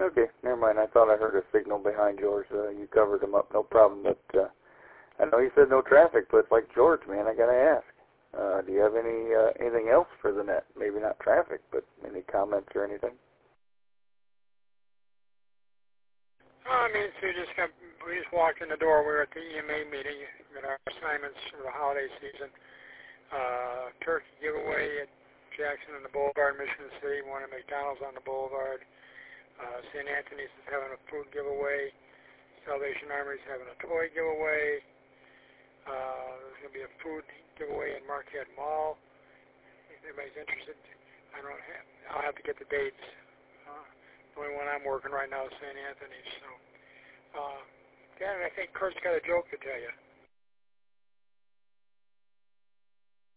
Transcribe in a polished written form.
Okay, never mind. I thought I heard a signal behind yours. You covered them up, no problem. But I know you said no traffic, but like George, man, I gotta ask. Do you have anything else for the net? Maybe not traffic, but any comments or anything? I mean, so we just walked in the door. We were at the EMA meeting. We got our assignments for the holiday season. Turkey giveaway at Jackson and the Boulevard, Michigan City. One at McDonald's on the Boulevard. St. Anthony's is having a food giveaway. Salvation Army is having a toy giveaway. There's going to be a food giveaway in Marquette Mall. If anybody's interested, I'll have to get the dates. The only one I'm working right now is St. Anthony's. So, Dan, I think Kurt's got a joke to tell you.